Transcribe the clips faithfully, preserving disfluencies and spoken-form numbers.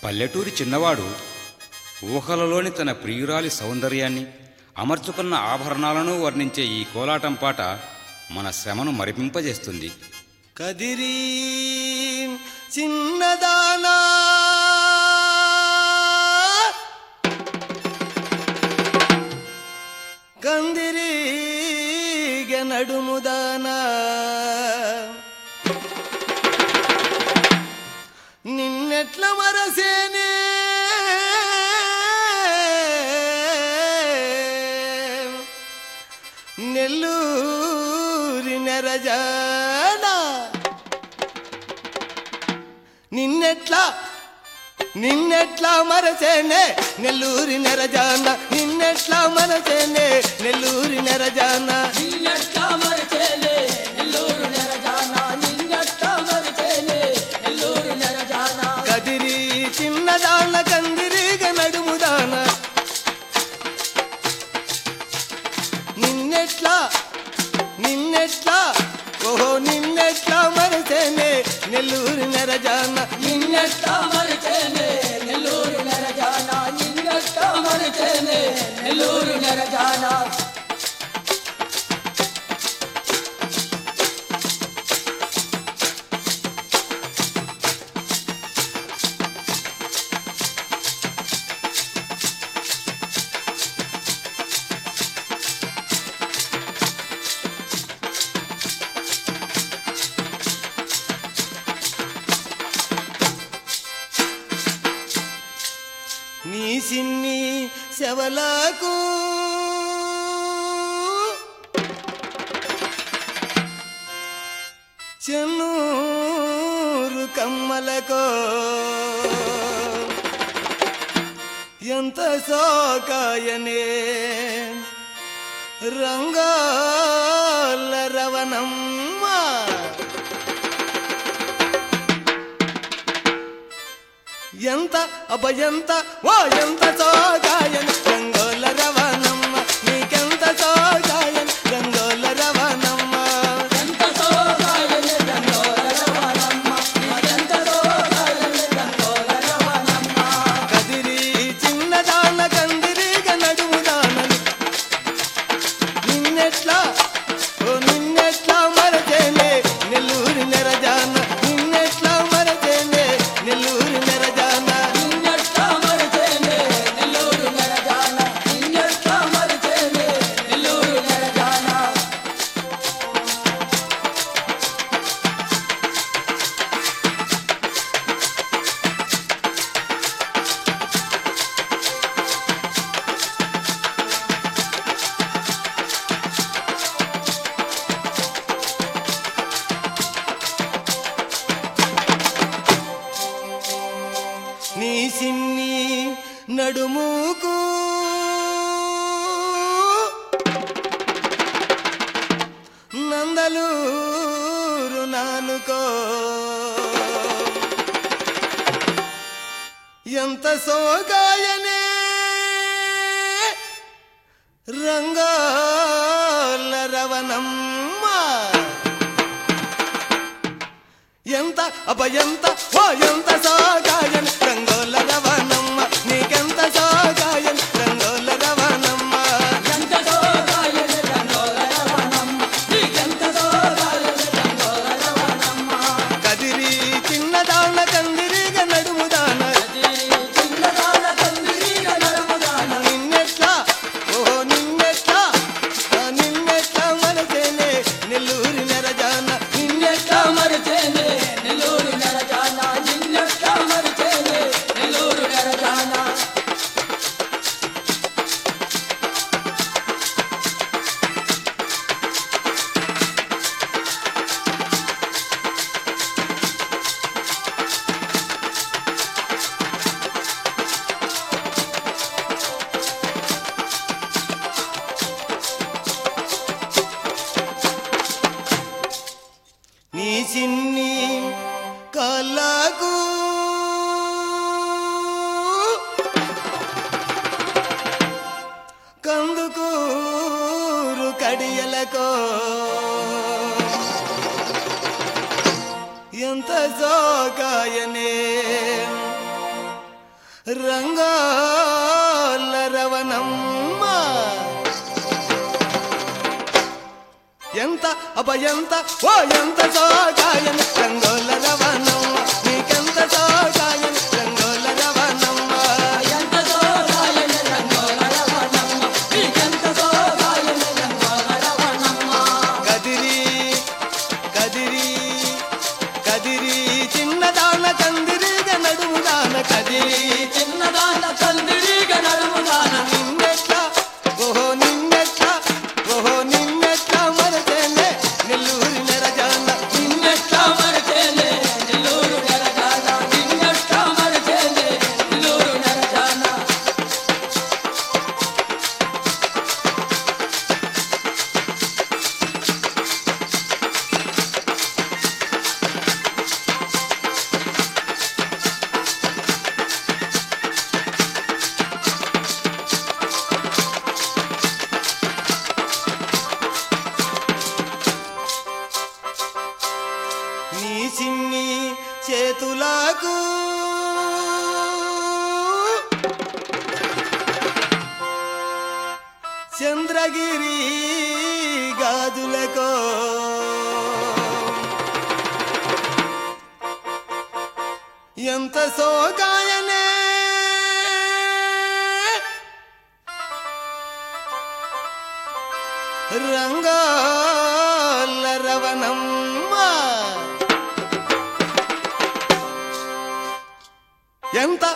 పల్లెటూరి చిన్నవాడు ఊహలలోని తన ప్రియురాలి సౌందర్యాన్ని అమర్చుకున్న ఆభరణాలను వర్ణించే ఈ కోలాటం పాట మన శ్రమను మరిపింపజేస్తుంది. కదిరి చిన్నదానా కందిరి నడుముదానా నిన్నెట్ల మరసేనే నెల్లూరి నెరజానా నిన్నెట్లా నిన్నెట్లా మరసేనే నెల్లూరి నెరజానా నిన్నెట్లా మరసేనే నెల్లూరి నెరజానా నిన్నెట్లా మరసేనే నెల్లూరి నెరజానా నిన్నెట్లా మరసేనే నెల్లూరి నెరజానా కదిరి చిన్నదాన కందిరిగా నడుముదానా నిన్నెట్లా నిన్నెట్లా ఓహో నిన్నెట్లా మరసేనే నెల్లూరి నెరజానా నిన్నెట్లా మరసేనే నెల్లూరి నెరజానా నిన్నెట్లా మరసేనే నెల్లూరి నెరజానా నీ సిన్ని శవలకు చెన్నూరు కమ్మలకు ఎంత సోకాయనే రంగాల రవణమ్మ ఎంత అభయంత ఓ ఎంత సోగాయన్ రంగోల రవణమ్మ నీకెంత సోగాయన్ రంగోల రవణమ్మ ఎంత సోగాయన్ రంగోల రవణమ్మ నీకెంత సోగాయన్ రంగోల రవణమ్మ కదిరి చిన్నదాన కందిరిగా నడుముదానని నిన్నెట్లా ఓ నిన్నెట్లా మరచేనే నెల్లూరి నెరజాన నిన్నెట్లా మరచేనే నెల్లూరి నెరజాన నిన్నెట్లా మరసేనే నెల్లూరి నెరజానా నిన్నెట్లా మరసేనే నెల్లూరి నెరజానా నీ సిన్ని నడుముకు నందలూరు నానుకో ఎంత సోగాయనే రంగాల రవణమ్మ ఎంత అభయంత ఓ ఎంత సోగాయన్ రంగోల రవణమ్మ నీకెంత సోగాయన్ రంగోల రవణమ్మ ఎంత సోగాయన్ రంగోల రవణమ్మ నీకెంత సోగాయన్ రంగోల రవణమ్మ కదిరి చిన్నదాన కందిరిగా నడుముదాన కదిరి చిన్నదాన కందిరిగా నడుముదానా నిన్నెట్లా ఓహో నిన్నెట్లా ఆ నిన్నెట్లా మనసేనే నెల్లూరి నెరజాన నిన్నెట్లా మరసేనే నెల్లూరి నెరజానా నిన్నెట్లా మరసేనే నెల్లూరి నెరజానా నీ చిన్ని కళ్ళకు కందుకూరు కడియలకో ఎంత సోగాయనే రంగోల రవణమ్మ ఎంత అభయంత ఓ ఎంత సోగాయన రంగోల రవణమ్మ నీకెంత సోగాయన రంగోల రవణమ్మ ఎంత సోగాయన రంగోల రవణమ్మ నీకెంత సోగాయన రంగోల రవణమ్మ కదిరి కదిరి కదిరి చిన్నదాన కందిరిగ నడుముదాన కదిరి చిన్నదాన కందిరీగ నడుముదాన నిన్నెట్లా ఓహో నిన్నెట్లా ఓహో నిన్నెట్లా మరచేనే నెల్లూరి నెరజాన నిన్నెట్లా మరచేనే నెల్లూరు నెరజాన నిన్నెట్లా మరచేనే నెల్లూరు నెరజాన నీ చిన్ని చేతులకు చంద్రగిరి గాజులకో ఎంత సోగాయనే రంగోల రవణమ్మ ఎంత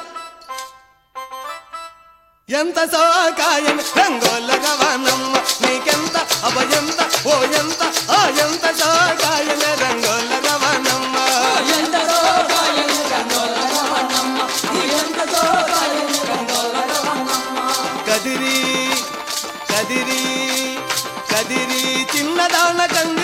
ఎంత సోగాయన రంగోల రవణమ్మ నీకెంత అభయంత ఓ ఎంత ఆ ఎంత సోగాయన రంగోల రవణమ్మ ఎంత సోగాయన రంగోల రవణమ్మ ఎంత సోగాయన రంగోల రవణమ్మ కదిరి కదిరి కదిరి చిన్నదాన కంద